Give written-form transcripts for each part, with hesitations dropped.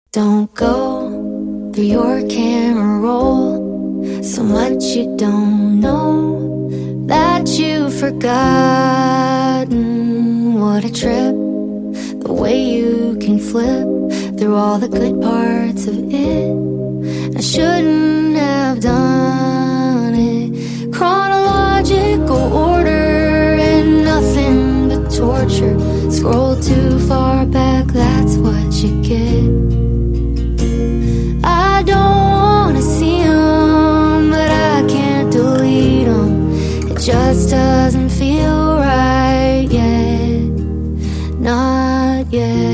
Don't go through your camera roll so much you don't know that you've forgotten what a trip. The way you can flip through all the good parts of it. I shouldn't have done it. Chronological order and nothing but torture. Scroll too far back, that's what you get. I don't wanna see them, but I can't delete them. It just doesn't feel right yet. Not yet.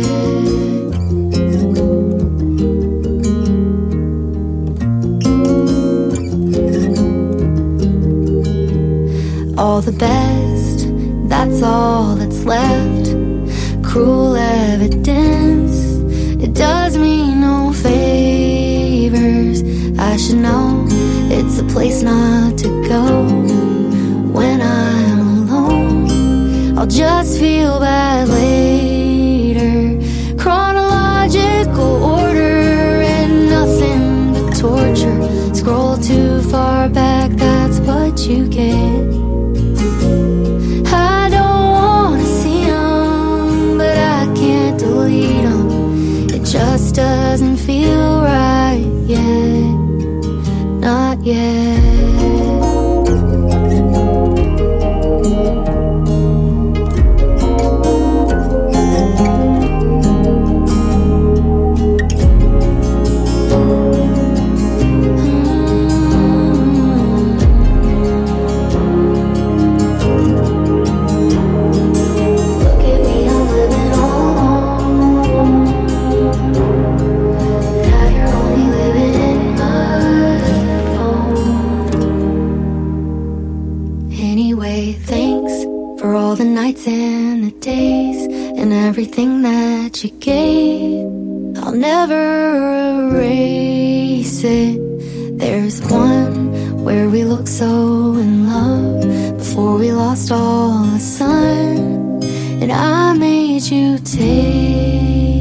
All the best, that's all that's left. Cruel evidence, it does me no favors. I should know it's a place not to go. When I'm alone, I'll just feel bad later. Chronological order and nothing but torture. Scroll too far back, that's what you get. I don't wanna see them, but I can't delete them. It just doesn't feel right yet. Not yet. And the days and everything that you gave, I'll never erase it. There's one where we looked so in love before we lost all the sun, and I made you take